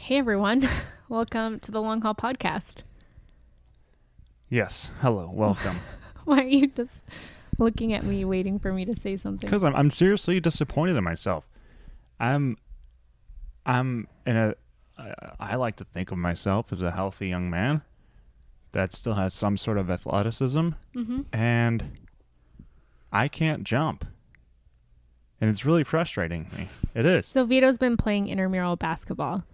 Hey everyone, welcome to the Long Haul Podcast. Yes. Hello. Welcome. Why are you just looking at me waiting for me to say something? Because I'm seriously disappointed in myself. I'm in a. I like to think of myself as a healthy young man that still has some sort of athleticism, and I can't jump, and it's really frustrating me. It is. So Vito's been playing intramural basketball,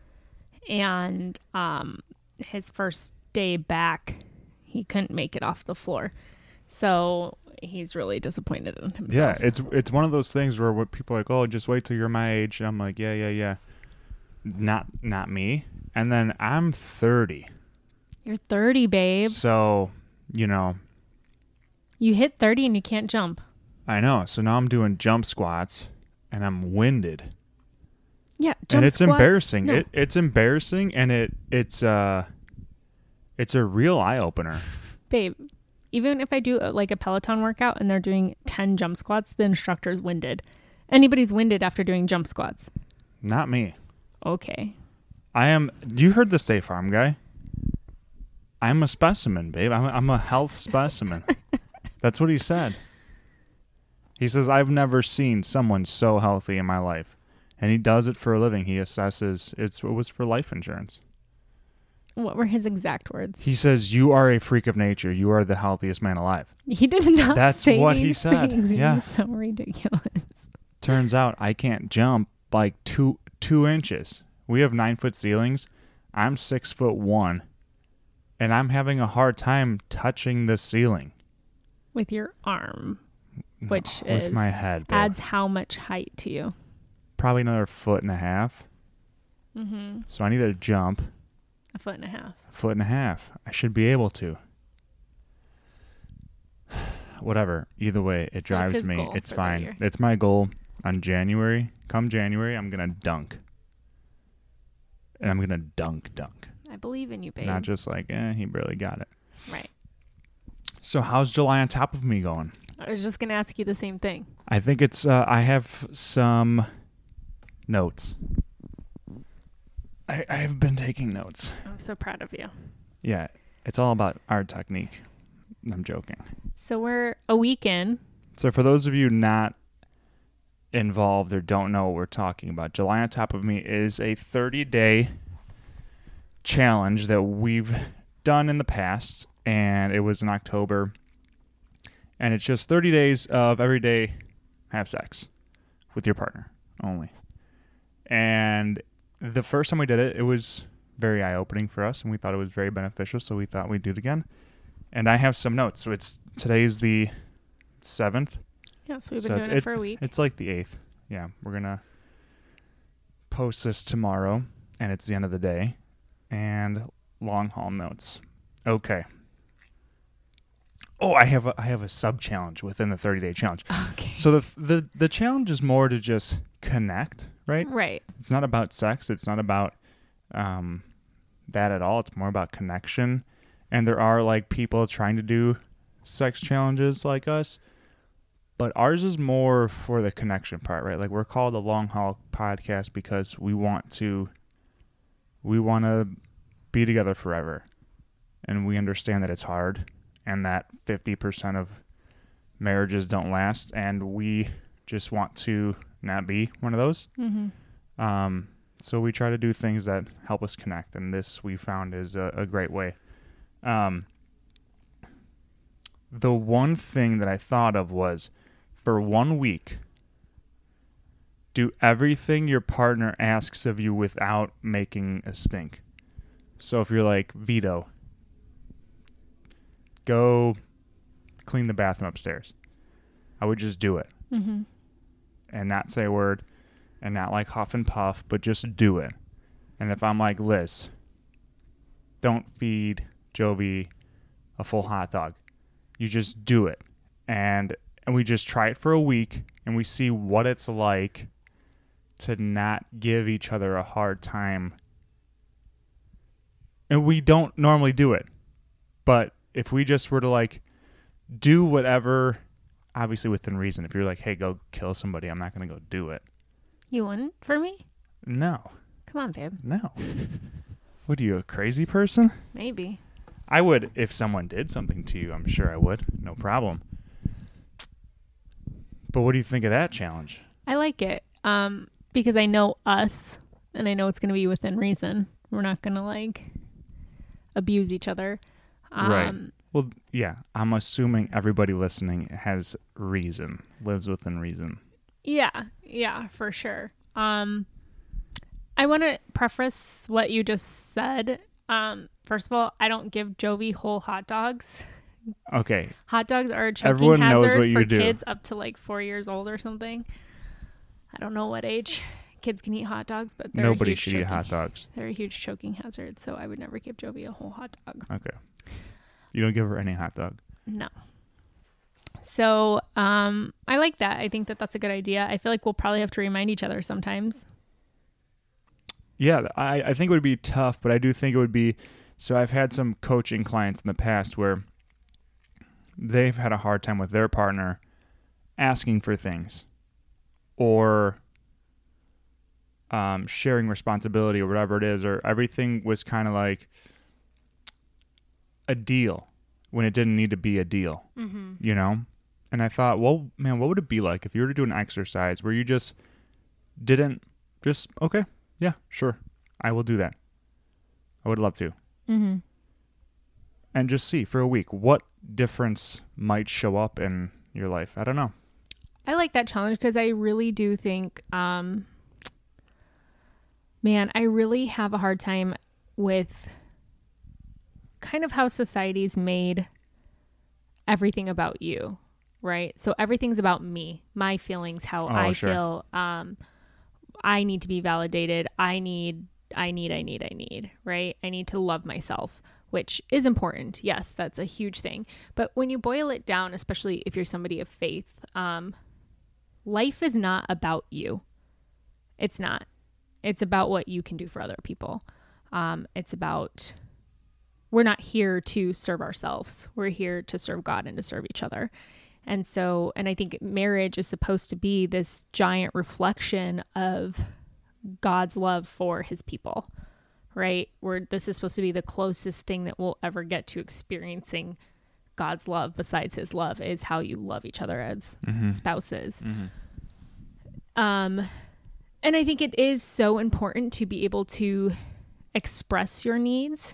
and his first day back, he couldn't make it off the floor. So he's really disappointed in himself. Yeah, it's one of those things where what people are like, oh, just wait till you're my age, and I'm like, yeah. Not me. And then I'm 30. You're 30, babe. So, you hit 30 and you can't jump. I know. So now I'm doing jump squats and I'm winded. Yeah, jump and it's squats, embarrassing. No. It's embarrassing, and it's a real eye opener. Babe, even if I do like a Peloton workout and they're doing 10 jump squats, the instructor's winded. Anybody's winded after doing jump squats. Not me. Okay. I am. You heard the State Farm guy. I'm a specimen, babe. I'm a health specimen. That's what he said. He says, I've never seen someone so healthy in my life. And he does it for a living. He assesses. It was for life insurance. What were his exact words? He says, you are a freak of nature. You are the healthiest man alive. He did not That's say what these he said. things. Yeah. It was so ridiculous. Turns out I can't jump like two inches. We have 9-foot ceilings. I'm 6'1", and I'm having a hard time touching the ceiling. With your arm, which with my head, babe. adds how much height to you? Probably another 1.5 feet. Mm-hmm. So I need to jump 1.5 feet. 1.5 feet. I should be able to. Whatever. Either way, it So it's drives his me. goal It's for the fine. year. It's my goal on January. Come January, I'm going to dunk. And I'm going to dunk. I believe in you, babe. Not just like, he barely got it. Right. So how's July on top of me going? I was just going to ask you the same thing. I think it's, I have some notes. I have been taking notes. I'm so proud of you. Yeah, it's all about our technique. I'm joking. So we're a week in. So for those of you not involved or don't know what we're talking about, July on Top of Me is a 30-day challenge that we've done in the past, and it was in October. And it's just 30 days of every day have sex with your partner only. And the first time we did it, it was very eye-opening for us, and we thought it was very beneficial, so we thought we'd do it again. And I have some notes. So today's the 7th. Yeah, so we've been doing it for a week. It's like the 8th. Yeah, we're going to post this tomorrow, and it's the end of the day. And long haul notes. Okay. Oh, I have a sub-challenge within the 30-day challenge. Okay. So the challenge is more to just connect, right? Right. It's not about sex. It's not about that at all. It's more about connection. And there are like people trying to do sex challenges like us, but ours is more for the connection part, right? Like we're called the Long Haul Podcast because we want to be together forever, and we understand that it's hard and that 50% of marriages don't last, and we just want to not be one of those. Mm-hmm. So we try to do things that help us connect, and this we found is a great way. The one thing that I thought of was, for 1 week, do everything your partner asks of you without making a stink. So if you're like, Vito, go clean the bathroom upstairs, I would just do it. Mm-hmm. And not say a word, and not like huff and puff, but just do it. And if I'm like, Liz, don't feed Jovi a full hot dog, you just do it. And we just try it for a week, and we see what it's like to not give each other a hard time. And we don't normally do it. But if we just were to like do whatever, obviously within reason. If you're like, hey, go kill somebody, I'm not going to go do it. You wouldn't for me? No. Come on, babe. No. What are you, a crazy person? Maybe. I would, if someone did something to you, I'm sure I would. No problem. But what do you think of that challenge? I like it because I know us and I know it's going to be within reason. We're not going to like abuse each other. Right. Well, yeah, I'm assuming everybody listening has reason, lives within reason. Yeah, for sure. I want to preface what you just said. First of all, I don't give Jovi whole hot dogs. Okay. Hot dogs are a choking Everyone knows hazard what you for do. kids up to like 4 years old or something. I don't know what age kids can eat hot dogs, but they're Nobody a huge should eat hot dogs. They're a huge choking hazard, so I would never give Jovi a whole hot dog. Okay. You don't give her any hot dog. No. So I like that. I think that that's a good idea. I feel like we'll probably have to remind each other sometimes. Yeah, I think it would be tough, but I do think it would be. So I've had some coaching clients in the past where they've had a hard time with their partner asking for things or sharing responsibility or whatever it is, or everything was kind of like a deal when it didn't need to be a deal, you know? And I thought, well, man, what would it be like if you were to do an exercise where you just didn't just, okay, yeah, sure, I will do that. I would love to. Mm-hmm. And just see for a week what difference might show up in your life. I don't know. I like that challenge because I really do think, man, I really have a hard time with kind of how society's made everything about you, right? So everything's about me, my feelings, how I sure. feel. I need to be validated. I need, right? I need to love myself, which is important. Yes, that's a huge thing. But when you boil it down, especially if you're somebody of faith, life is not about you. It's not. It's about what you can do for other people. It's about, we're not here to serve ourselves. We're here to serve God and to serve each other. And so, and I think marriage is supposed to be this giant reflection of God's love for his people, right? Where this is supposed to be the closest thing that we'll ever get to experiencing God's love besides his love is how you love each other as spouses. And I think it is so important to be able to express your needs,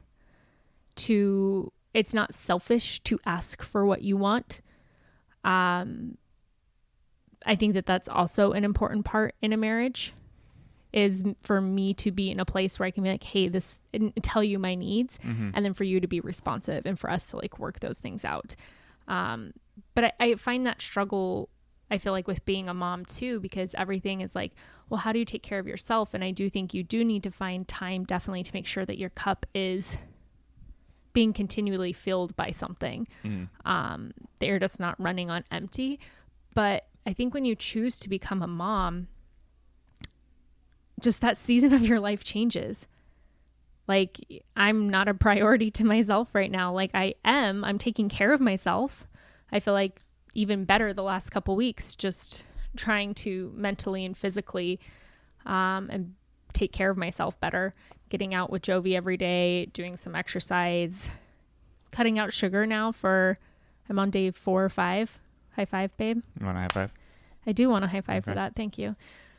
it's not selfish to ask for what you want. I think that that's also an important part in a marriage is for me to be in a place where I can be like, hey, this, and tell you my needs, and then for you to be responsive and for us to like work those things out. But I find that struggle, I feel like with being a mom too, because everything is like, well, how do you take care of yourself? And I do think you do need to find time definitely to make sure that your cup is being continually filled by something. They're just not running on empty. But I think when you choose to become a mom, just that season of your life changes. Like, I'm not a priority to myself right now. Like I'm taking care of myself. I feel like even better the last couple weeks, just trying to mentally and physically and take care of myself better. Getting out with Jovi every day, doing some exercise, cutting out sugar now I'm on day 4 or 5. High five, babe. You want a high five? I do want a high five for that. Thank you.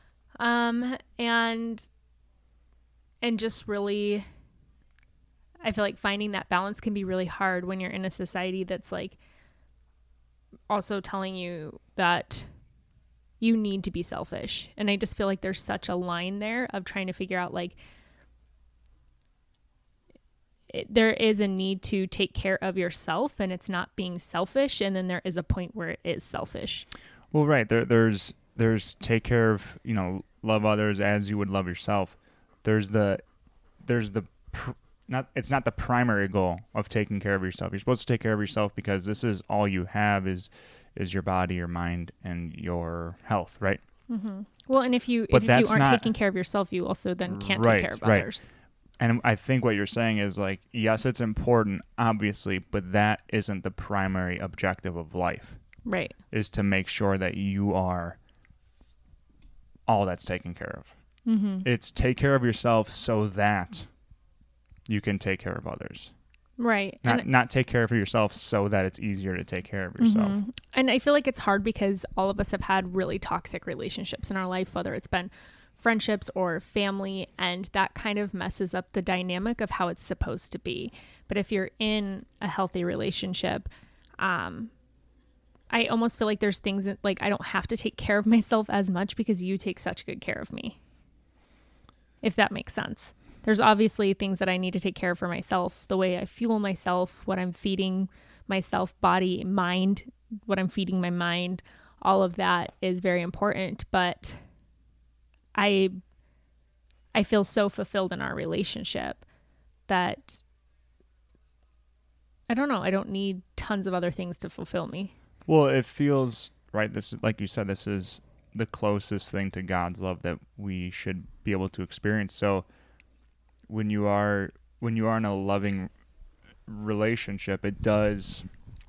And just really, I feel like finding that balance can be really hard when you're in a society that's like also telling you that you need to be selfish. And I just feel like there's such a line there of trying to figure out like, there is a need to take care of yourself and it's not being selfish. And then there is a point where it is selfish. Well, right. There's take care of, love others as you would love yourself. It's not the primary goal of taking care of yourself. You're supposed to take care of yourself because this is all you have is your body, your mind, and your health, right? Mm-hmm. Well, and if you aren't taking care of yourself, you also then can't take care of others. And I think what you're saying is like, yes, it's important, obviously, but that isn't the primary objective of life. Right. Is to make sure that you are all that's taken care of. Mm-hmm. It's take care of yourself so that you can take care of others. Right. Not take care of yourself so that it's easier to take care of yourself. Mm-hmm. And I feel like it's hard because all of us have had really toxic relationships in our life, whether it's been friendships or family, and that kind of messes up the dynamic of how it's supposed to be. But if you're in a healthy relationship, I almost feel like there's things that, like, I don't have to take care of myself as much because you take such good care of me. If that makes sense. There's obviously things that I need to take care of for myself, the way I fuel myself, what I'm feeding myself, body, mind, what I'm feeding my mind, all of that is very important. But I feel so fulfilled in our relationship that I don't know, I don't need tons of other things to fulfill me. Well, it feels right. This is, like you said, this is the closest thing to God's love that we should be able to experience. So when you are in a loving relationship, it's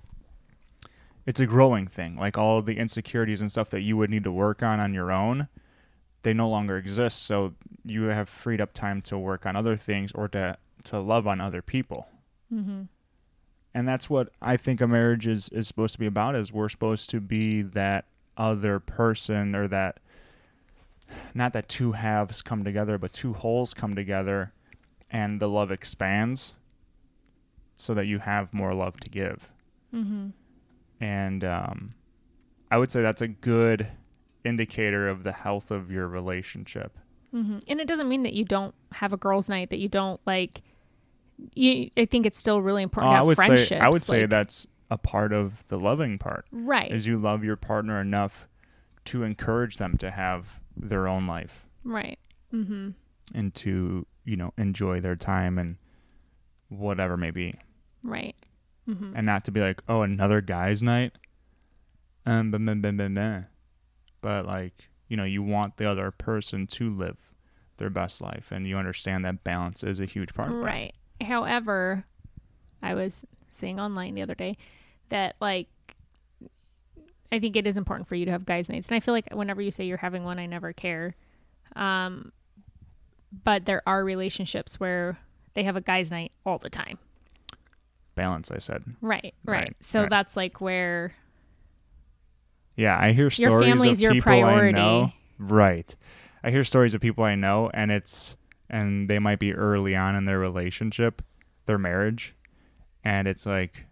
a growing thing. Like all of the insecurities and stuff that you would need to work on your own, they no longer exist. So you have freed up time to work on other things or to love on other people. Mm-hmm. And that's what I think a marriage is supposed to be about, is we're supposed to be that other person, or that, not that two halves come together, but two wholes come together and the love expands so that you have more love to give. Mm-hmm. And I would say that's a good indicator of the health of your relationship. Mm-hmm. And it doesn't mean that you don't have a girls' night, that you don't like... I think it's still really important to have friendships. I would say that's a part of the loving part. Right. Is you love your partner enough to encourage them to have their own life. Right. Mm-hmm. And to, enjoy their time and whatever may be. Right. Mm-hmm. And not to be like, oh, another guy's night. But like, you want the other person to live their best life, and you understand that balance is a huge part of that. Right. However, I was saying online the other day that, like, I think it is important for you to have guys' nights. And I feel like whenever you say you're having one, I never care. But there are relationships where they have a guys' night all the time. Balance, I said. Right. So that's like where... Yeah, I hear stories your family's of your people priority. I know. Right. I hear stories of people I know, and they might be early on in their relationship, their marriage, and it's like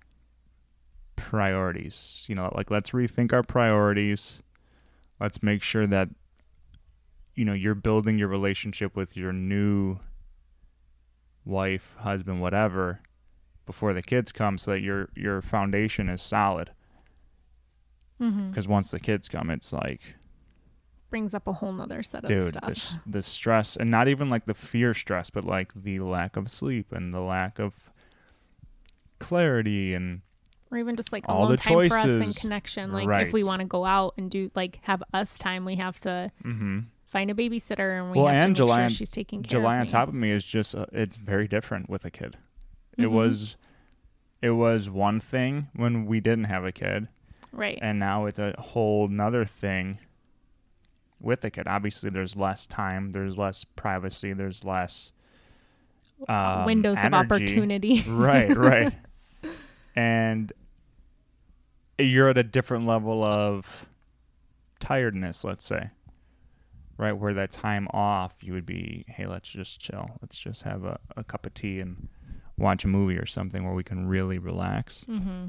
priorities. Like, let's rethink our priorities. Let's make sure that you're building your relationship with your new wife, husband, whatever, before the kids come, so that your foundation is solid. Because once the kids come, it's like, brings up a whole nother set of stuff. The stress, and not even like the fear stress, but like the lack of sleep and the lack of clarity, and or even just like all alone the time choices. For us and connection. Like if we want to go out and do have us time, we have to find a babysitter, and we have to make sure she's taking care of me. July on top of me is just it's very different with a kid. It was one thing when we didn't have a kid, right? And now it's a whole nother thing with a kid. Obviously, there's less time, there's less privacy, there's less windows energy. of opportunity. Right. And you're at a different level of tiredness, let's say. Right, where that time off, you would be, hey, let's just chill. Let's just have a cup of tea and watch a movie or something where we can really relax. Mm-hmm.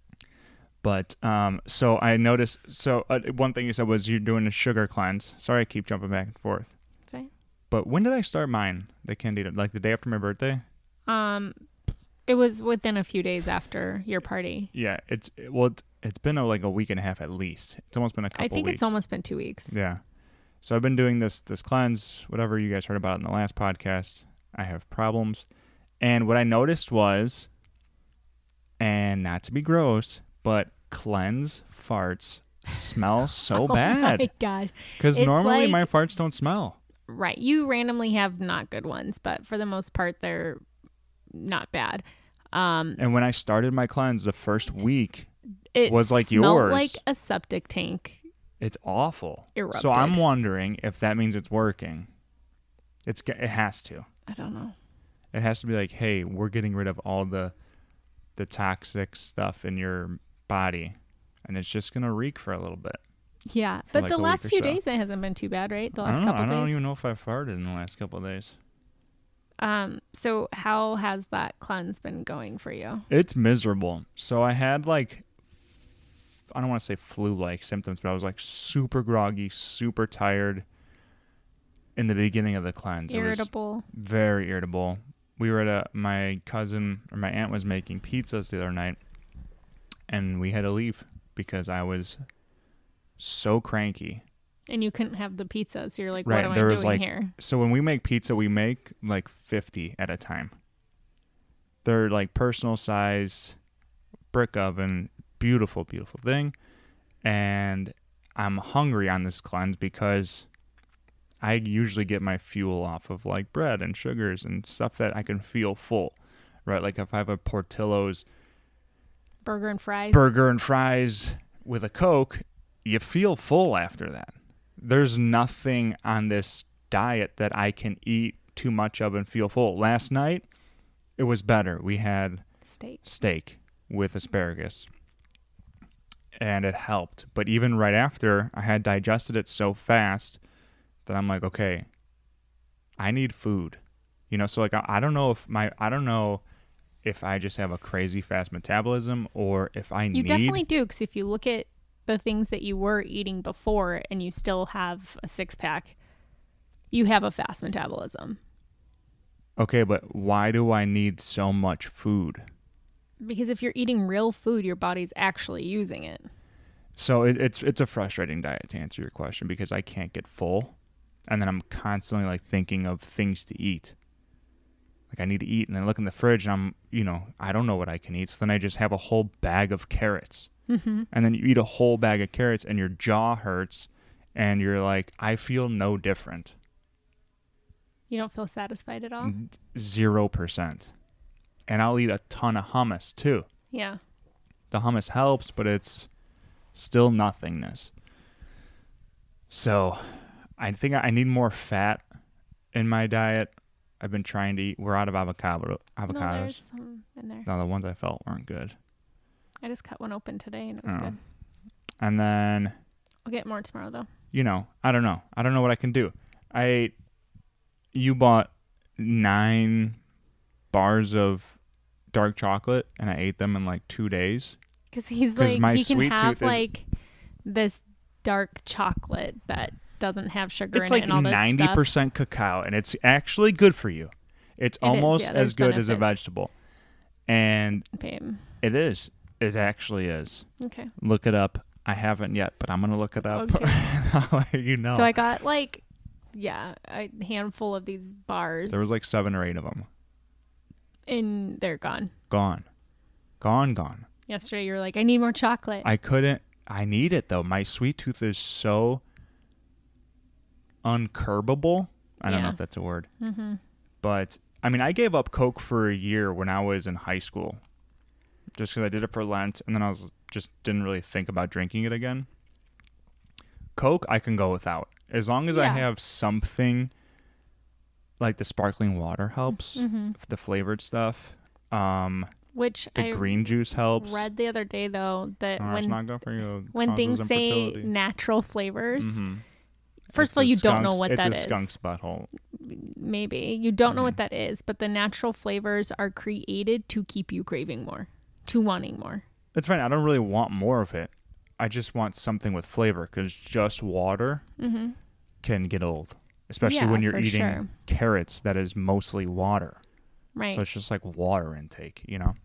But so I noticed. So one thing you said was you're doing a sugar cleanse. Sorry, I keep jumping back and forth. Okay. But when did I start mine? The Candida, like the day after my birthday. It was within a few days after your party. Yeah, it's been like a week and a half at least. It's almost been a couple weeks. I think it's almost been 2 weeks. Yeah. So I've been doing this cleanse, whatever you guys heard about in the last podcast. I have problems. And what I noticed was, and not to be gross, but cleanse farts smell so bad. Oh my gosh. Because normally my farts don't smell. Right. You randomly have not good ones, but for the most part, they're not bad. And when I started my cleanse, the first week it was like smelled yours. Like a septic tank. It's awful. Erupted. So I'm wondering if that means it's working. It has to. I don't know. It has to be like, hey, we're getting rid of all the toxic stuff in your body, and it's just gonna reek for a little bit. Yeah, For but like the a last week or few so. days it hasn't been too bad, right? The last I couple don't days. even know if I farted in the last couple of days. So how has that cleanse been going for you? It's miserable. So I had like, I don't want to say flu-like symptoms, but I was like super groggy, super tired in the beginning of the cleanse. Irritable. It was very irritable. We were at my cousin or my aunt was making pizzas the other night, and we had to leave because I was so cranky. And you couldn't have the pizza, so you're like, Right, what am there I was, doing like- here? So when we make pizza, we make like 50 at a time. They're like personal size, brick oven, beautiful, beautiful thing. And I'm hungry on this cleanse because I usually get my fuel off of like bread and sugars and stuff that I can feel full, right? Like if I have a Portillo's Burger and fries. burger and fries with a Coke, you feel full after that. There's nothing on this diet that I can eat too much of and feel full. Last night, it was better. We had steak with asparagus, and it helped. But even right after, I had digested it so fast that I'm like, okay, I need food. So like I don't know if I just have a crazy fast metabolism or if I You need. definitely do, because if you look at the things that you were eating before and you still have a six-pack, you have a fast metabolism. Okay, but why do I need so much food? Because if you're eating real food, your body's actually using it. So it's a frustrating diet, to answer your question, because I can't get full, and then I'm constantly like thinking of things to eat. Like I need to eat, and then I look in the fridge, and I don't know what I can eat. So then I just have a whole bag of carrots, and then you eat a whole bag of carrots, and your jaw hurts, and you're like, I feel no different. You don't feel satisfied at all? 0%. And I'll eat a ton of hummus too. Yeah. The hummus helps, but it's still nothingness. So I think I need more fat in my diet. I've been trying to eat. We're out of avocados. No, there's some in there. No, the ones I felt weren't good. I just cut one open today and it was good. And then, I'll get more tomorrow though. I don't know. I don't know what I can do. You bought 9 bars of dark chocolate, and I ate them in like 2 days. Because he's like, my he can sweet have tooth is- like this dark chocolate that doesn't have sugar It's in like it and all this 90% stuff. cacao, and it's actually good for you. It's It is, almost yeah, as there's good as a benefits. vegetable. And Babe. it is. It actually is. Okay. Look it up. I haven't yet, but I'm going to look it up. Okay. I'll let you know. So I got like, a handful of these bars There was like 7 or 8 of them. and they're gone. Gone. Gone. Yesterday you were like, I need more chocolate. I need it though. My sweet tooth is so uncurbable. I don't know Yeah. if that's a word. Mm-hmm. But I mean, I gave up Coke for a year when I was in high school, just because I did it for Lent, and then I didn't really think about drinking it again. Coke, I can go without, as long as I Yeah. have something. Like the sparkling water helps, Mm-hmm. the flavored stuff. Which The I green juice helps. read the other day though that It's not good for you. It when causes things say infertility. natural flavors, Mhm. first It's of all, a you don't know skunk's- what that It's is. a skunk's butthole. Maybe you don't know Mhm. what that is, but the natural flavors are created to keep you craving more, to wanting more. It's fine. I don't really want more of it. I just want something with flavor, because just water Mm-hmm. can get old, especially Yeah, when you're for eating sure. carrots that is mostly water. Right. So it's just like water intake,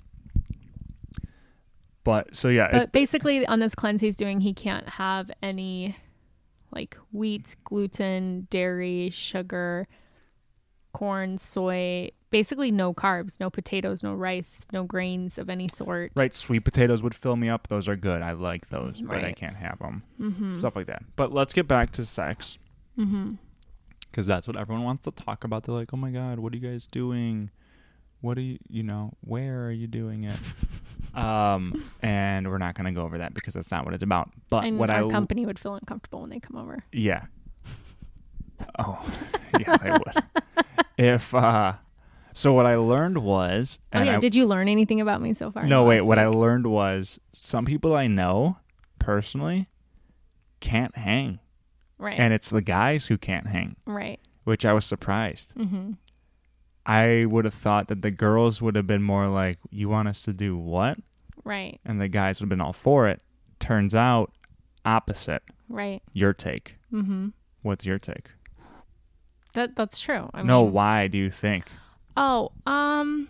But so yeah, But basically, on this cleanse he's doing, he can't have any like wheat, gluten, dairy, sugar, corn, soy, basically no carbs, no potatoes, no rice, no grains of any sort. right. Sweet potatoes would fill me up. Those are good. I like those, but I Right. can't have them. Mm-hmm. Stuff like that. But let's get back to sex, Mm-hmm. because that's what everyone wants to talk about. They're like, oh my God, what are you guys doing? What are you, where are you doing it? And we're not going to go over that because that's not what it's about. But And what our company would feel uncomfortable when they come over. yeah. Oh, Yeah, they would. If so what I learned was did you learn anything about me so far? No, wait, what I learned was some people I know personally can't hang. Right. And it's the guys who can't hang. Right. Which I was surprised. Mm-hmm. I would have thought that the girls would have been more like, you want us to do what? Right. And the guys would have been all for it. Turns out, opposite. Right. Your take. Mm-hmm. What's your take? That's true. I mean, why do you think? Oh, I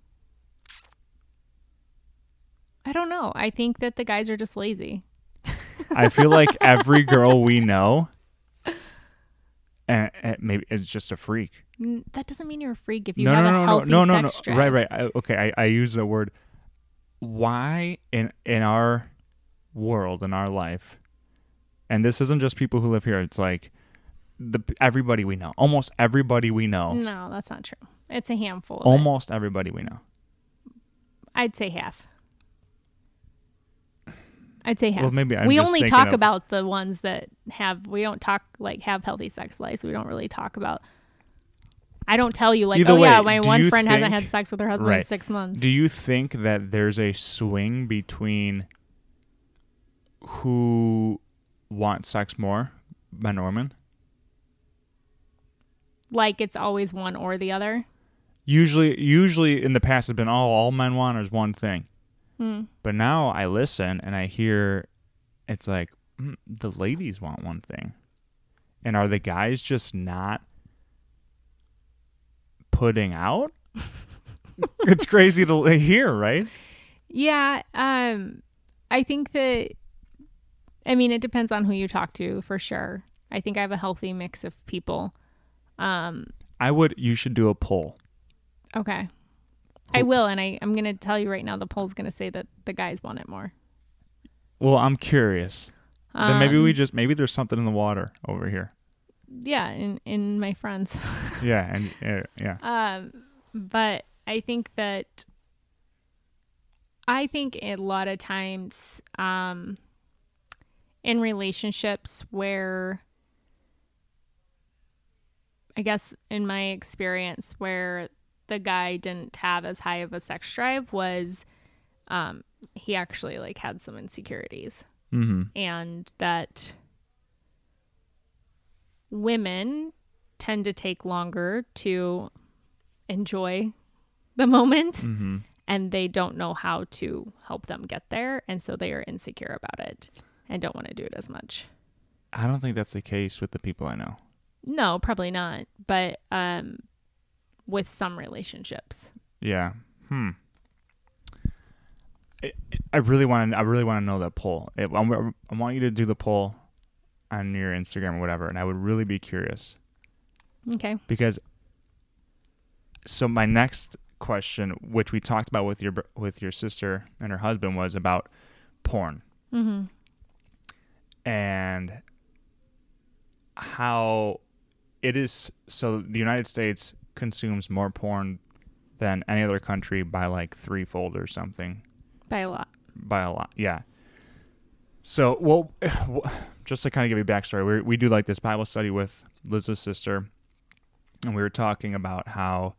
don't know. I think that the guys are just lazy. I feel like every girl we know, and maybe is just a freak. That doesn't mean you're a freak if you have a healthy sex drive. Right. I use the word. Why in our world, in our life, and this isn't just people who live here. It's like everybody we know, almost everybody we know. No, that's not true. It's a handful. Almost everybody we know. I'd say half. Well, maybe we only talk about the ones that have. We don't talk have healthy sex lives. We don't really talk about. I don't tell you my one friend hasn't had sex with her husband in 6 months. Do you think that there's a swing between who wants sex more, men or women? Like it's always one or the other? Usually in the past it's been all men want is one thing. But now I listen and I hear it's like the ladies want one thing. And are the guys just not putting out? It's crazy to hear, right? Yeah. I think that, it depends on who you talk to for sure. I think I have a healthy mix of people. You should do a poll. Okay. I will, and I'm going to tell you right now, the poll's going to say that the guys want it more. Well, I'm curious. Then maybe there's something in the water over here. Yeah, in my friends. Yeah, and yeah. But I think a lot of times, in relationships where, I guess in my experience, where the guy didn't have as high of a sex drive was he actually had some insecurities. Mm-hmm. And that women tend to take longer to enjoy the moment. Mm-hmm. And they don't know how to help them get there, and so they are insecure about it and don't want to do it as much. I don't think that's the case with the people I know. No, probably not, but with some relationships. Yeah. I really want to know that poll. I want you to do the poll on your Instagram or whatever, and I would really be curious. Okay. Because so my next question, which we talked about with your sister and her husband, was about porn. Mm-hmm. And how it is. So the United States consumes more porn than any other country by threefold or something. By a lot, yeah. So, just to kind of give you a backstory, we do this Bible study with Liz's sister, and we were talking about how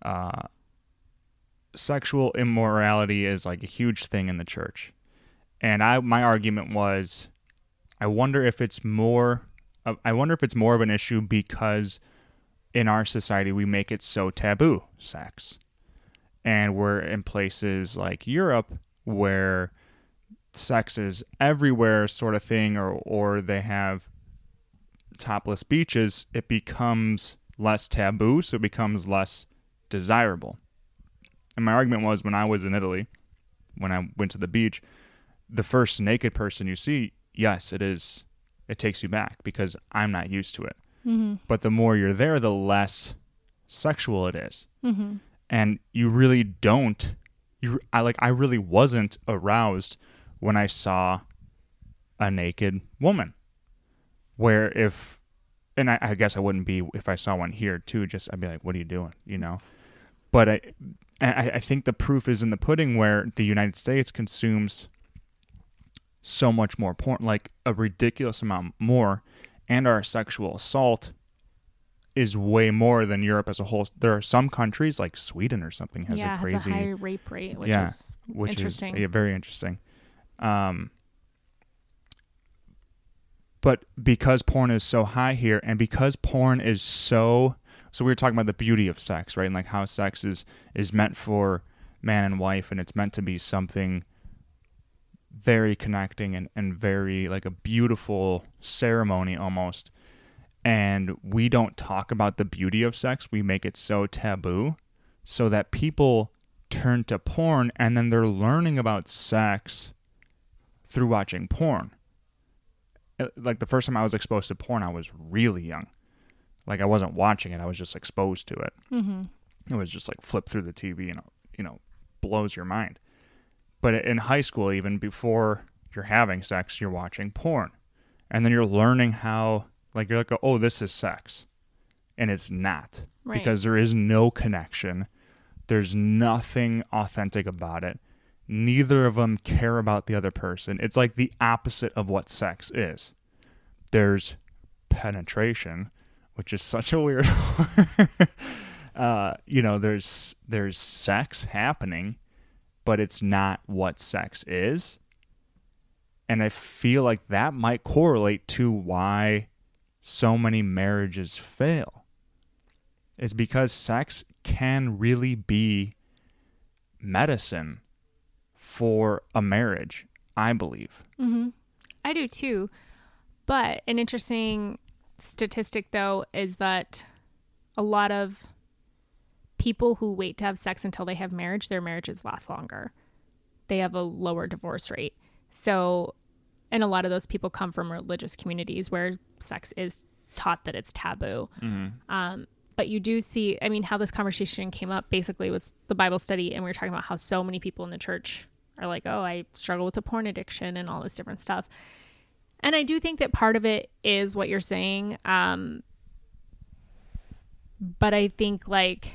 sexual immorality is a huge thing in the church. And my argument was, I wonder if it's more of an issue because in our society we make it so taboo, sex. And we're in places like Europe where sex is everywhere sort of thing, or they have topless beaches, it becomes less taboo, so it becomes less desirable. And my argument was, when I was in Italy, when I went to the beach, the first naked person you see, yes, it takes you back because I'm not used to it. Mm-hmm. But the more you're there, the less sexual it is. Mm-hmm. And you really don't. I really wasn't aroused when I saw a naked woman. Where I guess I wouldn't be if I saw one here too. I'd be like, "What are you doing?" But I think the proof is in the pudding, where the United States consumes so much more porn, a ridiculous amount more, and our sexual assault is way more than Europe as a whole. There are some countries like Sweden or something has a crazy, has a high rape rate, which is interesting. Is very interesting. But because porn is so high here, and because porn is so we were talking about the beauty of sex, right? And like how sex is meant for man and wife, and it's meant to be something very connecting and very like a beautiful ceremony almost. And we don't talk about the beauty of sex. We make it so taboo so that people turn to porn, and then they're learning about sex through watching porn. Like the first time I was exposed to porn, I was really young. Like I wasn't watching it, I was just exposed to it. Mm-hmm. It was just like flip through the TV and, blows your mind. But in high school, even before you're having sex, you're watching porn. And then you're learning how, like, you're like, oh, this is sex. And it's not. Right. Because there is no connection. There's nothing authentic about it. Neither of them care about the other person. It's like the opposite of what sex is. There's penetration, which is such a weird there's sex happening, but it's not what sex is. And I feel like that might correlate to why so many marriages fail. It's because sex can really be medicine for a marriage, I believe. Mm-hmm. I do too. But an interesting statistic, though, is that a lot of people who wait to have sex until they have marriage, their marriages last longer. They have a lower divorce rate. So, and a lot of those people come from religious communities where sex is taught that it's taboo. Mm-hmm. But you do see, how this conversation came up basically was the Bible study, and we were talking about how so many people in the church are like, oh, I struggle with a porn addiction and all this different stuff. And I do think that part of it is what you're saying. But I think like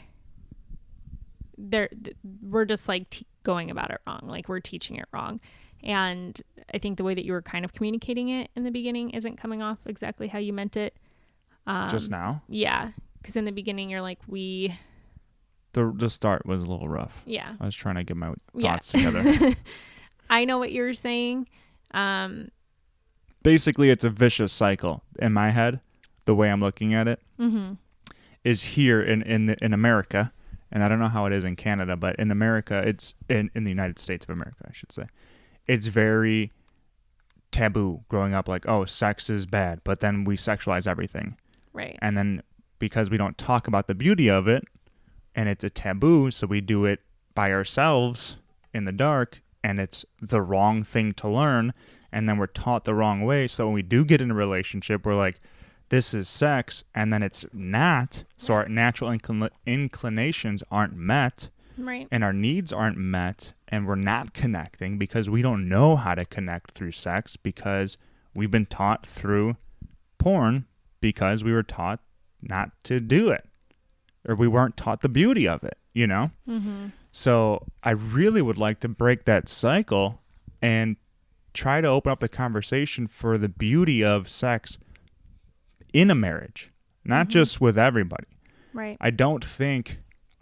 we're just like going about it wrong. Like we're teaching it wrong. And I think the way that you were kind of communicating it in the beginning isn't coming off exactly how you meant it. Just now? Yeah. Because in the beginning, you're like, The start was a little rough. Yeah. I was trying to get my thoughts together. I know what you're saying. Basically, it's a vicious cycle in my head. The way I'm looking at it is here in America, and I don't know how it is in Canada, but in America, it's in the United States of America, I should say. It's very taboo growing up, like, oh, sex is bad, but then we sexualize everything. Right. And then because we don't talk about the beauty of it, and it's a taboo, so we do it by ourselves in the dark, and it's the wrong thing to learn, and then we're taught the wrong way. So when we do get in a relationship, we're like, this is sex, and then it's not. So our natural inclinations aren't met, right, and our needs aren't met, and we're not connecting because we don't know how to connect through sex because we've been taught through porn because we were taught not to do it. Or we weren't taught the beauty of it, Mm-hmm. So I really would like to break that cycle and try to open up the conversation for the beauty of sex in a marriage, not just with everybody. Right. I don't think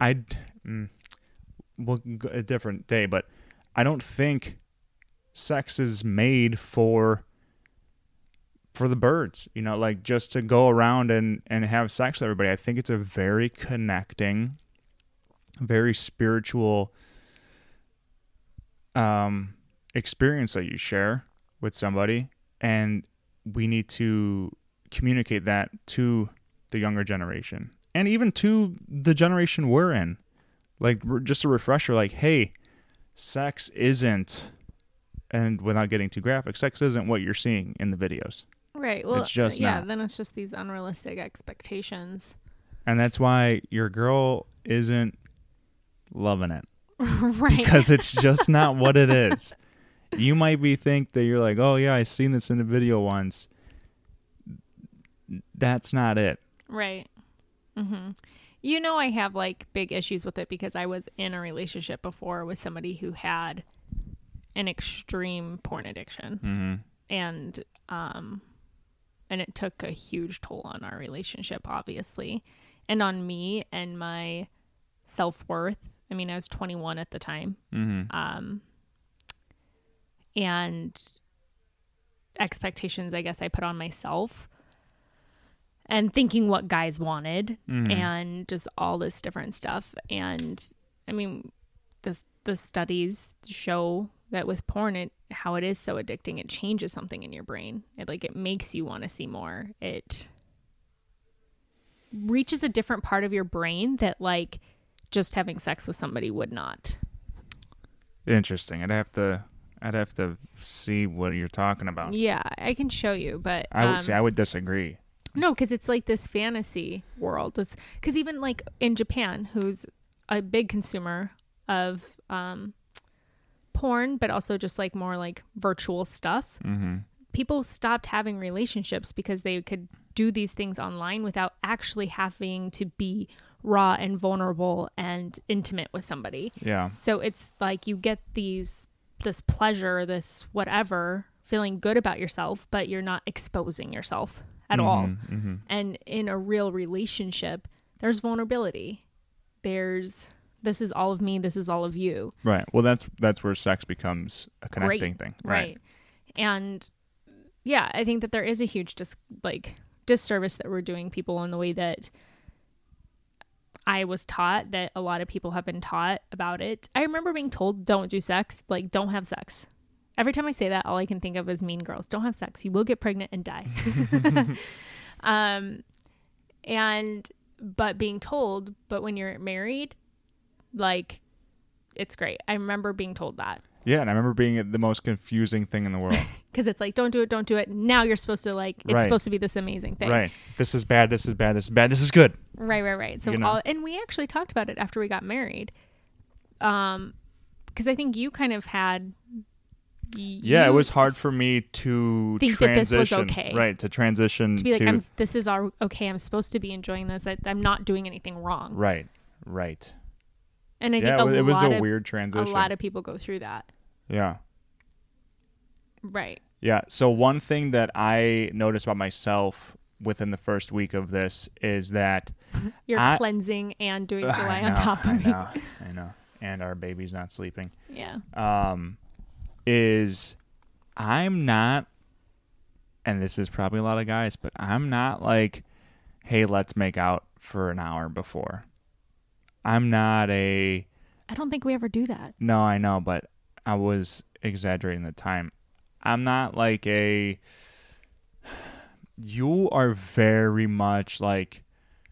we'll go a different day, but I don't think sex is made for the birds, like just to go around and have sex with everybody. I think it's a very connecting, very spiritual experience that you share with somebody, and we need to communicate that to the younger generation and even to the generation we're in. Like, just a refresher, like, hey, sex isn't, and without getting too graphic, sex isn't what you're seeing in the videos. Right. Well, it's just not. Then it's just these unrealistic expectations. And that's why your girl isn't loving it. Right. Because it's just not what it is. You might think that you're like, oh yeah, I seen this in the video once. That's not it. Right. Mm-hmm. I have like big issues with it because I was in a relationship before with somebody who had an extreme porn addiction. Mm-hmm. And and it took a huge toll on our relationship, obviously, and on me and my self-worth. I mean, I was 21 at the time. And expectations, I guess, I put on myself, and thinking what guys wanted, and just all this different stuff. And I mean, the studies show that with porn, how it is so addicting, it changes something in your brain. It makes you want to see more. It reaches a different part of your brain that like just having sex with somebody would not. Interesting. I'd have to see what you're talking about. Yeah, I can show you, but I would disagree. No, because it's like this fantasy world. Because even like in Japan, who's a big consumer of porn, but also just like more like virtual stuff, people stopped having relationships because they could do these things online without actually having to be raw and vulnerable and intimate with somebody. Yeah. So it's like you get this pleasure, this whatever, feeling good about yourself, but you're not exposing yourself at all. And in a real relationship, there's vulnerability. There's, this is all of me, this is all of you. Right. Well, that's where sex becomes a connecting thing. Right. And yeah, I think that there is a huge disservice that we're doing people in the way that I was taught, that a lot of people have been taught about it. I remember being told, don't do sex, like don't have sex. Every time I say that, all I can think of is Mean Girls. Don't have sex. You will get pregnant and die. But being told, but when you're married, like, it's great. I remember being told that. Yeah, and I remember being the most confusing thing in the world. Because it's like, don't do it. Now you're supposed to it's supposed to be this amazing thing. Right. This is bad, this is bad, this is bad, this is good. Right. So and we actually talked about it after we got married. Because I think you kind of had... Yeah, it was hard for me to think transition. That this was okay. Right, to transition to be like, this is okay. I'm supposed to be enjoying this. I'm not doing anything wrong. Right. And I think it was a weird transition. A lot of people go through that. Yeah. Right. Yeah. So one thing that I noticed about myself within the first week of this is that you're cleansing and doing July on top of me. I know. And our baby's not sleeping. Yeah. Is I'm not, and this is probably a lot of guys, but I'm not like, hey, let's make out for an hour before. I'm not I don't think we ever do that. No, I know, but I was exaggerating the time. I'm not like you are very much like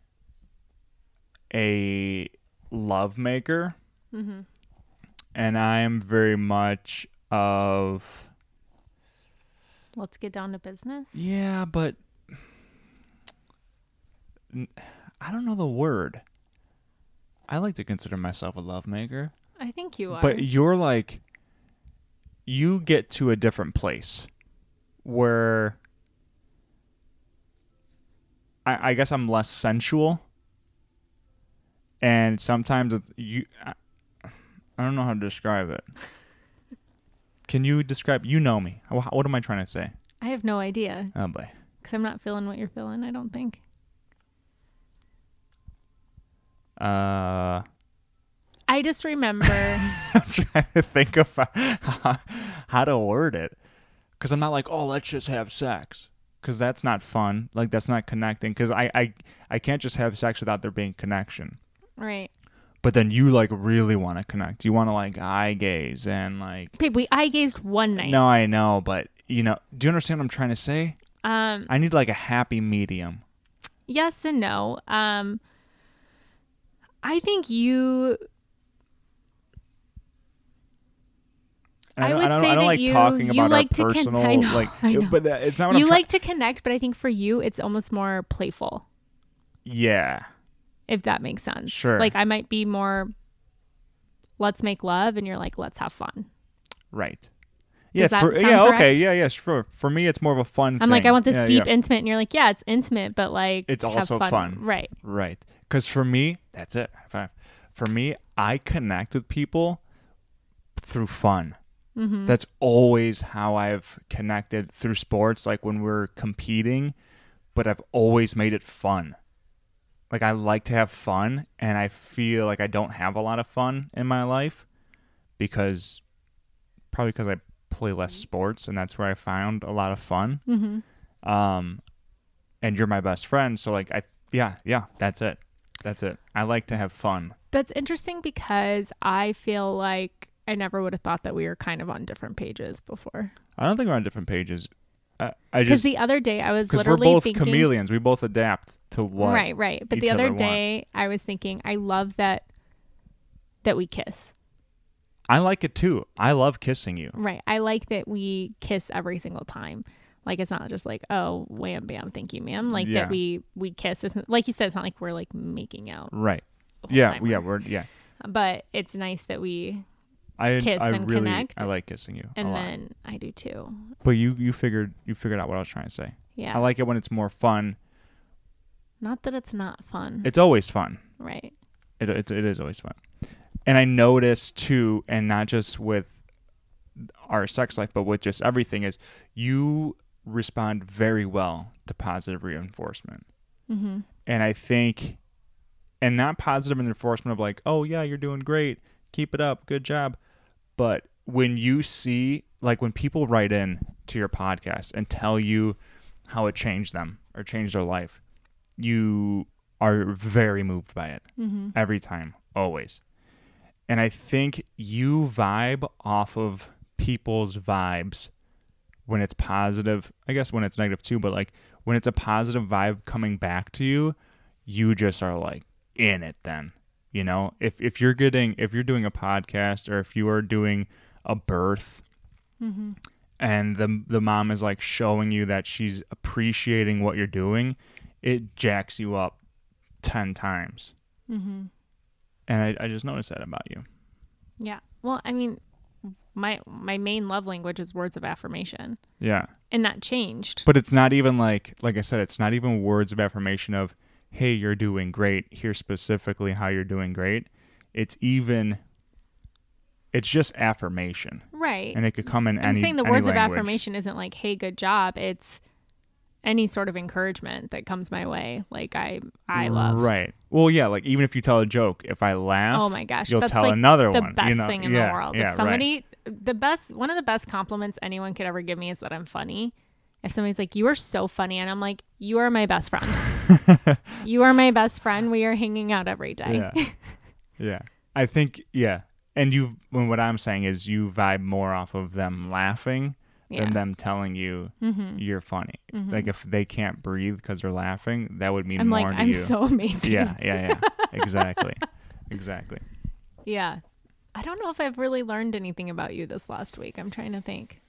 a love maker. Mm-hmm. And I am very much of... Let's get down to business? Yeah, but... I don't know the word. I like to consider myself a lovemaker. I think you are. But you're like... You get to a different place where... I guess I'm less sensual. And sometimes I don't know how to describe it. Can you describe... You know me. What am I trying to say? I have no idea. Oh, boy. Because I'm not feeling what you're feeling, I don't think. I just remember... I'm trying to think of how to word it. Because I'm not like, oh, let's just have sex. Because that's not fun. Like, that's not connecting. Because I can't just have sex without there being connection. Right. But then you like really want to connect. You want to like eye gaze and like... Babe, we eye gazed one night. No, I know, but you know, do you understand what I'm trying to say? I need like a happy medium. Yes and no. I think you... I would say that like you talking about like our personal, I know. But it's not what you I'm like to connect, but I think for you, it's almost more playful. Yeah. If that makes sense. Sure. Like I might be more, let's make love, and you're like, let's have fun. Right. Does Yeah. that sound okay. correct? Yeah. Sure. For me, it's more of a fun thing. I'm like, I want this deep, yeah. intimate, and you're like, yeah, it's intimate, but like, it's have also fun. Right. Right. Because for me, that's it. High five. For me, I connect with people through fun. Mm-hmm. That's always how I've connected through sports. Like when we're competing, but I've always made it fun. Like, I like to have fun, and I feel like I don't have a lot of fun in my life probably because I play less sports, and that's where I found a lot of fun. Mm-hmm. And you're my best friend, so like, yeah, that's it. I like to have fun. That's interesting because I feel like I never would have thought that we were kind of on different pages before. I don't think we're on different pages. I Because just the other day I was because we're literally both thinking, chameleons. We both adapt to what. right. But each the other other day I was thinking, I love that we kiss. I like it too. I love kissing you. Right. I like that we kiss every single time. Like, it's not just like, oh, wham, bam, thank you, ma'am. Like, Yeah. that we kiss. It's, like you said, it's not like we're, like, making out. Right. the whole Yeah. time. Yeah. But it's nice that we I kiss and really, connect. I like kissing you and a lot. then I do too. But you figured out what I was trying to say. Yeah. I like it when it's more fun. Not that it's not fun. It's always fun. Right. It is always fun. And I notice too, and not just with our sex life, but with just everything, is you respond very well to positive reinforcement. Mm-hmm. And I think, and not positive reinforcement of like, oh yeah, you're doing great, keep it up, good job. But when you see, like when people write in to your podcast and tell you how it changed them or changed their life, you are very moved by it. Mm-hmm. Every time, always. And I think you vibe off of people's vibes when it's positive. I guess when it's negative too, but like when it's a positive vibe coming back to you, you just are like in it then. You know, if you're doing a podcast, or if you are doing a birth, Mm-hmm. and the mom is like showing you that she's appreciating what you're doing, it jacks you up 10 times. Mm-hmm. And I just noticed that about you. Yeah. Well, I mean, my main love language is words of affirmation, Yeah. and that changed. But it's not even like I said, it's not even words of affirmation of, hey, you're doing great. Here's specifically how you're doing great. It's just affirmation. Right. And it could come in I'm any saying the any words language. of affirmation isn't like, hey, good job. It's any sort of encouragement that comes my way. Like I love. Right. Well, yeah, like even if you tell a joke, if I laugh, Oh my gosh, you'll that's tell like another the one. best you know? thing in Yeah, the world. Yeah, If somebody, one of the best compliments anyone could ever give me is that I'm funny. If somebody's like, you are so funny, and I'm like, you are my best friend. Right. You are my best friend. We are hanging out every day. Yeah. Yeah. I think, yeah. And what I'm saying is you vibe more off of them laughing than them telling you you're funny. Mm-hmm. Like if they can't breathe because they're laughing, that would mean I'm more like, to I'm you. so amazing. Yeah. Exactly. Yeah. I don't know if I've really learned anything about you this last week. I'm trying to think.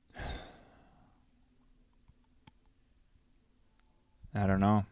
I don't know.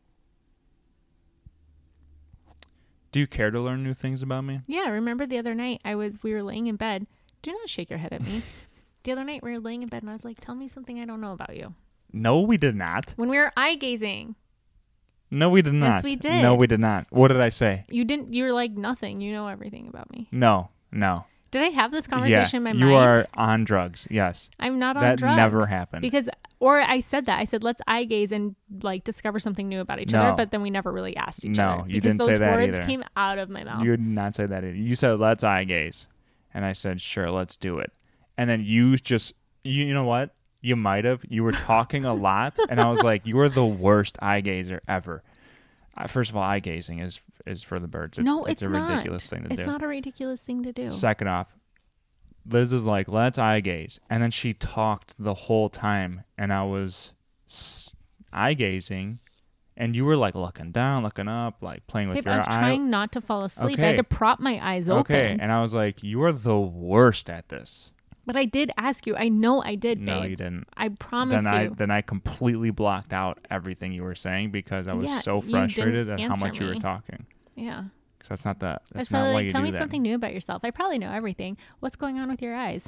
Do you care to learn new things about me? Yeah, remember the other night we were laying in bed. Do not shake your head at me. The other night we were laying in bed and I was like, tell me something I don't know about you. No, we did not. When we were eye gazing. No, we did not. Yes, we did. No, we did not. What did I say? You didn't. You were like, nothing. You know everything about me. No. Did I have this conversation in my mind? You are on drugs. Yes. I'm not on that drugs. That never happened. Or I said that. I said, let's eye gaze and like discover something new about each other. But then we never really asked each other. No, you didn't say that because those either. words came out of my mouth. You did not say that either. You said, let's eye gaze. And I said, sure, let's do it. And then you just, you know what? You might have. You were talking a lot. And I was like, you are the worst eye gazer ever. First of all, eye gazing is for the birds. It's a not. ridiculous thing to do. It's not a ridiculous thing to do. Second off, Liz is like, let's eye gaze. And then she talked the whole time. And I was eye gazing. And you were like looking down, looking up, like playing with your eye. I was trying not to fall asleep. Okay. I had to prop my eyes open. Okay. And I was like, you are the worst at this. But I did ask you. I know I did, babe. No, you didn't. I promise you. Then I completely blocked out everything you were saying because I was so you frustrated didn't at how answer much you were me. talking. Yeah. Because that's not That's not probably why like, you tell do me that. something new about yourself. I probably know everything. What's going on with your eyes?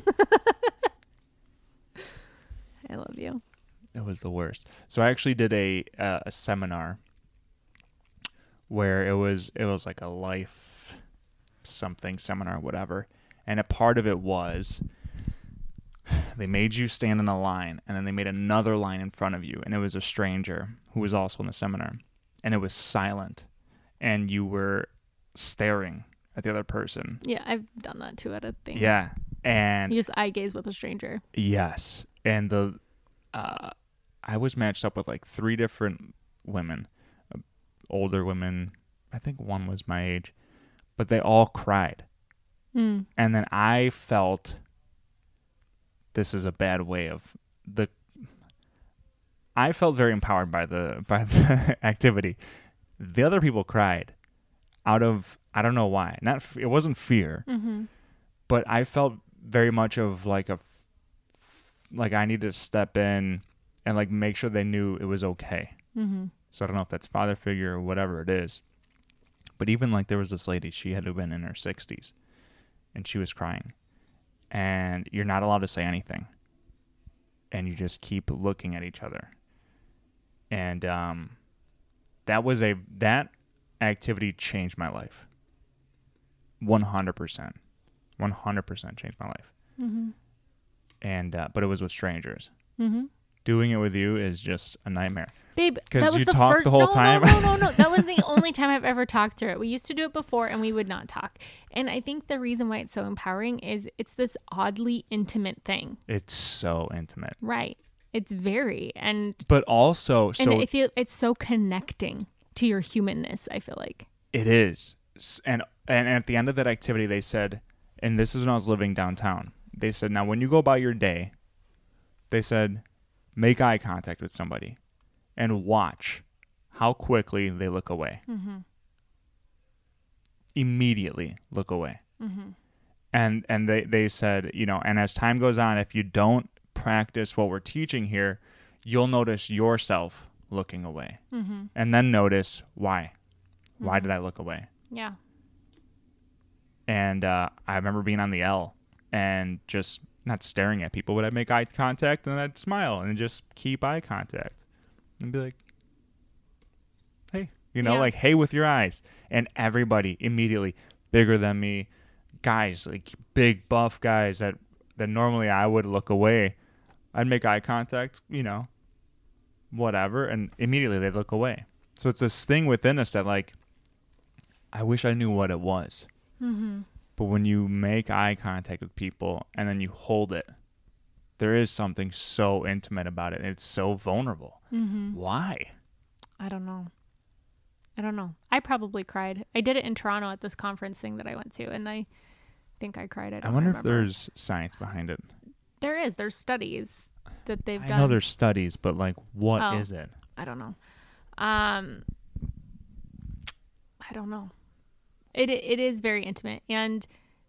I love you. It was the worst. So I actually did a seminar where it was like a life something seminar, whatever. And a part of it was they made you stand in a line, and then they made another line in front of you, and it was a stranger who was also in the seminar, and it was silent, and you were staring at the other person. Yeah, I've done that too at a thing. Yeah, and you just eye gaze with a stranger. yes, and I was matched up with like 3 different women, older women. I think one was my age, but they all cried. And then I felt this is a bad way of I felt very empowered by the activity. The other people cried out of, I don't know why. It wasn't fear, but I felt very much of like like I needed to step in and like make sure they knew it was okay. So I don't know if that's father figure or whatever it is. But even like there was this lady, she had to have been in her 60s, and she was crying. And you're not allowed to say anything. And you just keep looking at each other. And that activity changed my life. 100%. 100% changed my life. And but it was with strangers. Doing it with you is just a nightmare. Babe, because you talk the whole time. No. That was the only time I've ever talked through it. We used to do it before, and we would not talk. And I think the reason why it's so empowering is it's this oddly intimate thing. It's so intimate, right? It's very but also and I feel it's so connecting to your humanness. I feel like it is, and at the end of that activity, they said, and this is when I was living downtown. They said, now when you go about your day, they said, make eye contact with somebody. And watch how quickly they look away. Immediately look away. And they said, and as time goes on, if you don't practice what we're teaching here, you'll notice yourself looking away. And then notice why. Why did I look away? Yeah. And I remember being on the L and just not staring at people, but I'd make eye contact and I'd smile and just keep eye contact. And be like, hey, like, hey, with your eyes. And everybody immediately, bigger than me, guys, like big buff guys that normally I would look away, I'd make eye contact, whatever. And immediately they'd look away. So it's this thing within us that like, I wish I knew what it was. But when you make eye contact with people and then you hold it, there is something so intimate about it. And it's so vulnerable. Why? I don't know. I probably cried. I did it in Toronto at this conference thing that I went to, and I think I cried. I wonder if there's science behind it. There is. There's studies that they've done. I know there's studies, but like, what is it? I don't know. I don't know. It is very intimate, and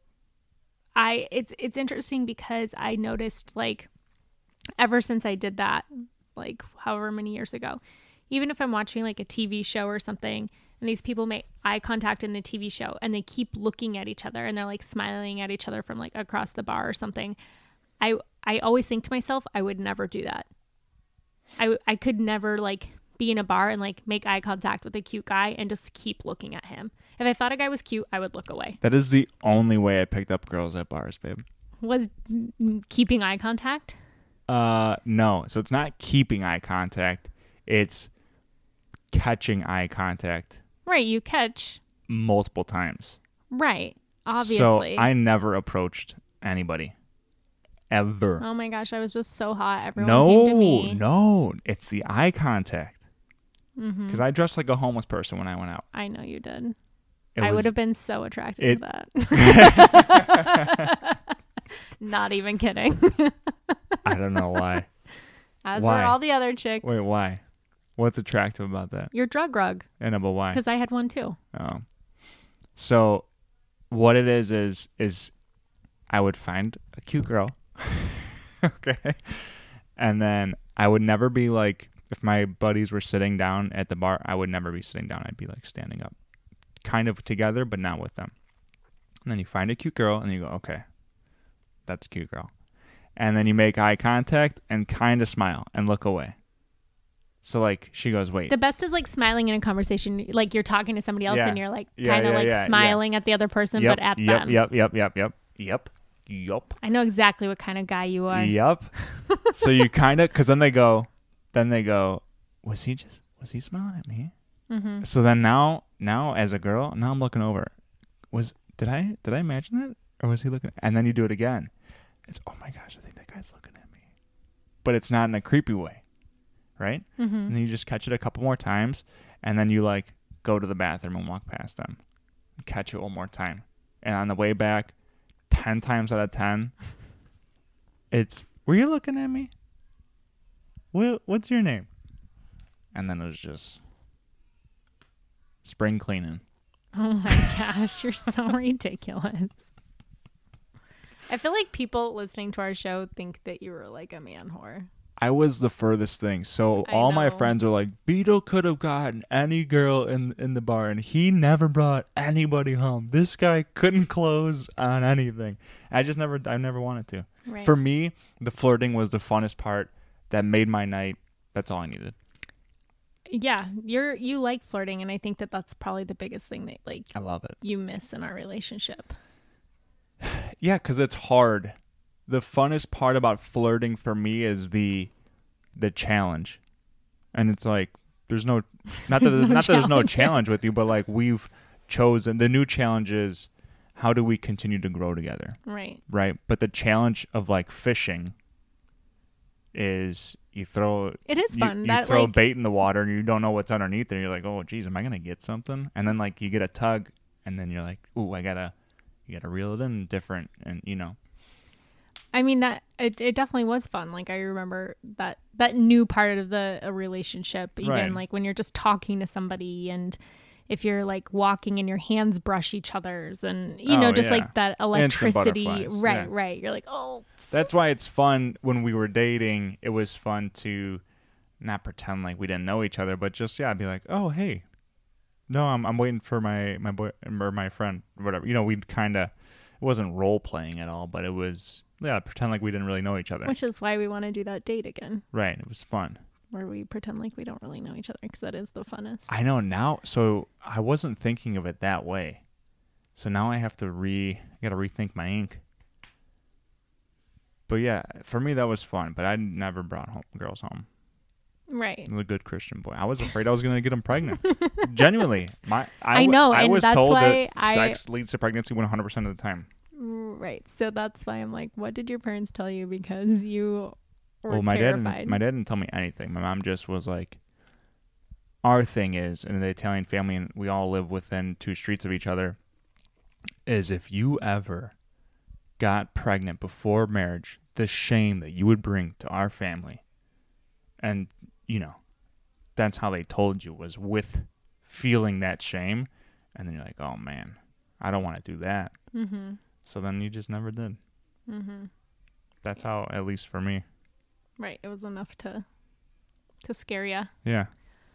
it's interesting because I noticed like ever since I did that, like however many years ago, even if I'm watching like a TV show or something and these people make eye contact in the TV show and they keep looking at each other and they're like smiling at each other from like across the bar or something, I always think to myself, I would never do that. I could never like be in a bar and like make eye contact with a cute guy and just keep looking at him. If I thought a guy was cute, I would look away. That is the only way I picked up girls at bars, babe. Was keeping eye contact? No. So it's not keeping eye contact. It's catching eye contact. Right. You catch multiple times. Right. Obviously. So I never approached anybody. Ever. Oh my gosh. I was just so hot. Everyone came to me. No. It's the eye contact. Because I dressed like a homeless person when I went out. I know you did. I would have been so attracted to that. Not even kidding. I don't know why. As were all the other chicks. Wait, why? What's attractive about that? Your drug rug. I know, but why? Because I had one too. Oh. So what it is I would find a cute girl. Okay. And then I would never be like, if my buddies were sitting down at the bar, I would never be sitting down. I'd be like standing up. Kind of together, but not with them. And then you find a cute girl and you go, okay, that's a cute girl. And then you make eye contact and kind of smile and look away. So like she goes, wait. The best is like smiling in a conversation, like you're talking to somebody else and you're like kind of smiling at the other person, but at them. Yep. yup. I know exactly what kind of guy you are. Yup. So you kind of, because then they go, was he smiling at me? Mm-hmm. So then now as a girl, now I'm looking over. Did I imagine that? Or was he looking? And then you do it again. It's, oh my gosh, I think that guy's looking at me. But it's not in a creepy way, right? Mm-hmm. And then you just catch it a couple more times, and then you like go to the bathroom and walk past them. Catch it one more time. And on the way back, 10 times out of 10, it's, were you looking at me? What's your name? And then it was just spring cleaning. Oh my gosh, you're so ridiculous. I feel like people listening to our show think that you were like a man whore. I was the furthest thing. So all my friends are like, Vito could have gotten any girl in the bar, and he never brought anybody home. This guy couldn't close on anything. I never wanted to. Right. For me, the flirting was the funnest part that made my night. That's all I needed. Yeah, you like flirting, and I think that that's probably the biggest thing that like I love it. you miss in our relationship. Yeah, because it's hard. The funnest part about flirting for me is the challenge, and it's like there's no not that there's no challenge with you, but like we've chosen the new challenge is how do we continue to grow together, Right. But the challenge of like fishing is you throw It is fun. You throw bait in the water and you don't know what's underneath there. You're like, oh geez, am I gonna get something? And then like you get a tug, and then you're like, ooh, you gotta reel it in different, and you know. I mean, that it definitely was fun. Like I remember that new part of a relationship, even like when you're just talking to somebody, and if you're like walking and your hands brush each other's, and like that electricity. Right. You're like, oh. That's why it's fun when we were dating. It was fun to not pretend like we didn't know each other, but just be like, oh hey, no, I'm waiting for my boy or my friend, or whatever. We'd kind of, it wasn't role playing at all, but it was. Yeah, pretend like we didn't really know each other. Which is why we want to do that date again. Right. It was fun. Where we pretend like we don't really know each other, because that is the funnest. I know now. So I wasn't thinking of it that way. So now I have to gotta rethink my ink. But yeah, for me that was fun. But I never brought girls home. Right. I was a good Christian boy. I was afraid I was going to get them pregnant. Genuinely. I know. I and was that's told why that sex leads to pregnancy 100% of the time. Right. So that's why I'm like, what did your parents tell you? Because you were my terrified. My dad didn't tell me anything. My mom just was like, our thing is, in the Italian family, and we all live within 2 streets of each other, is if you ever got pregnant before marriage, the shame that you would bring to our family. And, that's how they told you, was with feeling that shame. And then you're like, oh man, I don't want to do that. Mm-hmm. So then you just never did. Mm-hmm. That's how, at least for me. Right. It was enough to scare you. Yeah.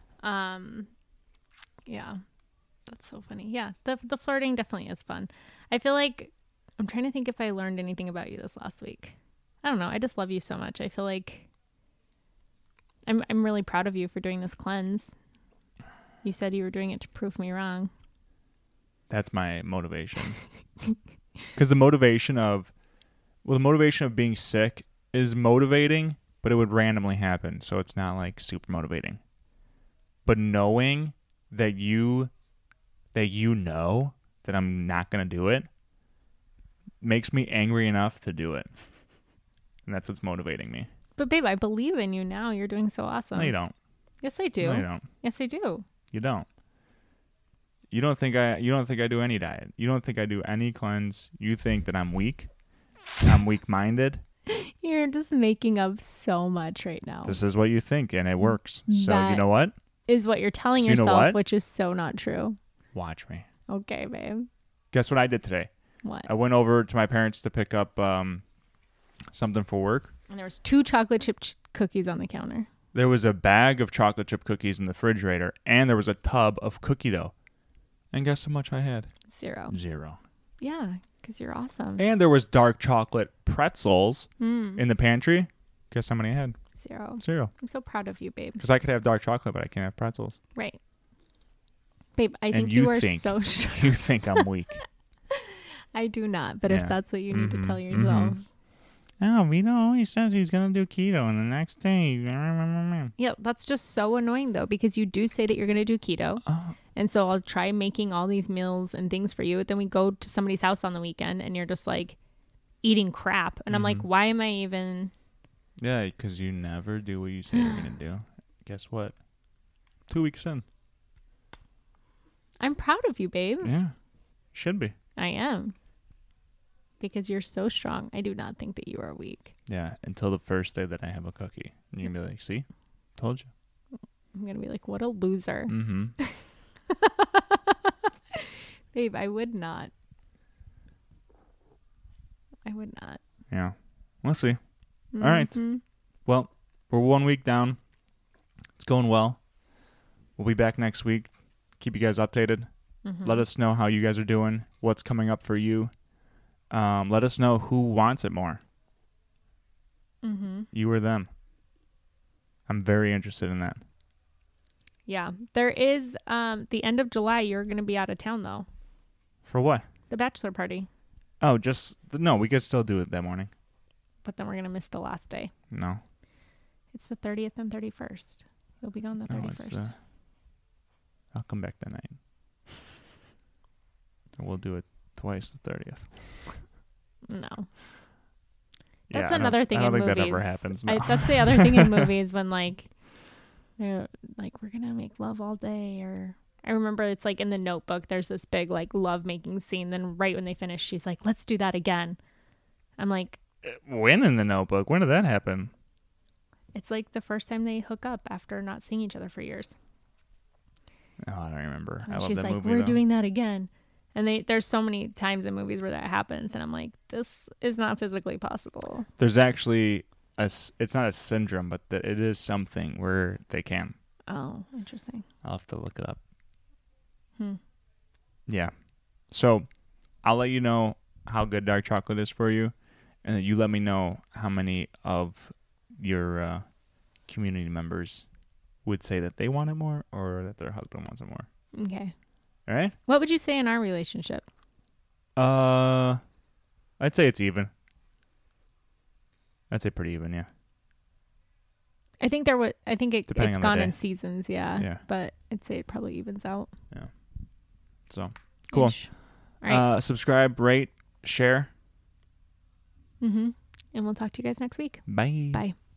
Yeah. That's so funny. Yeah. The flirting definitely is fun. I feel like I'm trying to think if I learned anything about you this last week. I don't know. I just love you so much. I feel like I'm really proud of you for doing this cleanse. You said you were doing it to prove me wrong. That's my motivation. Because the motivation of being sick is motivating, but it would randomly happen. So it's not like super motivating. But knowing that you know that I'm not going to do it makes me angry enough to do it. And that's what's motivating me. But babe, I believe in you now. You're doing so awesome. No, you don't. Yes, I do. No, you don't. Yes, I do. You don't. You don't think I do any diet. You don't think I do any cleanse. You think that I'm weak. I'm weak-minded. You're just making up so much right now. This is what you think, and it works. So that you know what? Is what you're telling yourself, which is so not true. Watch me. Okay, babe. Guess what I did today? What? I went over to my parents to pick up something for work. And there was 2 chocolate chip cookies on the counter. There was a bag of chocolate chip cookies in the refrigerator, and there was a tub of cookie dough. And guess how much I had? 0. 0. Yeah, because you're awesome. And there was dark chocolate pretzels in the pantry. Guess how many I had? 0. 0. I'm so proud of you, babe. Because I could have dark chocolate, but I can't have pretzels. Right. Babe, I think you are think, so strong. You think I'm weak. I do not, but Yeah. if that's what you need to tell Mhm, yourself. mhm. Oh, Vito always says he's going to do keto, and the next day... Yeah, that's just so annoying, though, because you do say that you're going to do keto. Oh, And so I'll try making all these meals and things for you. Then we go to somebody's house on the weekend and you're just like eating crap. And I'm like, why am I even... yeah, because you never do what you say you're going to do. Guess what? 2 weeks in. I'm proud of you, babe. Yeah, should be. I am. Because you're so strong. I do not think that you are weak. Yeah, until the first day that I have a cookie. And you're going to be like, see? Told you. I'm going to be like, what a loser. Mm-hmm. Babe, I would not. I would not. Yeah. We'll see. All right. Mhm. Well, we're 1 week down. It's going well. We'll be back next week. Keep you guys updated. Mhm. Let us know how you guys are doing. What's coming up for you. Let us know who wants it more. Mhm. You or them. I'm very interested in that. Yeah. There is the end of July, you're going to be out of town, though. For what? The bachelor party. Oh, no, we could still do it that morning. But then we're going to miss the last day. No. It's the 30th and 31st. You'll be gone the 31st. I'll come back that night. And we'll do it twice the 30th. No. Yeah, That's another thing I don't in think movies. that ever happens. No. That's the other thing in movies when they're like, we're gonna make love all day, or I remember it's like in The Notebook, there's this big like love making scene. Then right when they finish, she's like, let's do that again. I'm like, When in The Notebook? When did that happen? it's like the first time they hook up after not seeing each other for years. Oh, I don't remember. And I love she's that like, movie. we're though. doing that again. And there's so many times in movies where that happens, and I'm like, this is not physically possible. There's actually it's not a syndrome, but it is something where they can. Oh, interesting. I'll have to look it up. Hmm. Yeah. So I'll let you know how good dark chocolate is for you, and then you let me know how many of your community members would say that they want it more or that their husband wants it more. Okay. All right? What would you say in our relationship? I'd say it's even. I'd say pretty even, yeah. I think it's Depending on the gone day. in seasons, yeah. Yeah. But I'd say it probably evens out. So, cool. Ish. All right. Subscribe, rate, share. And we'll talk to you guys next week. Bye. Bye.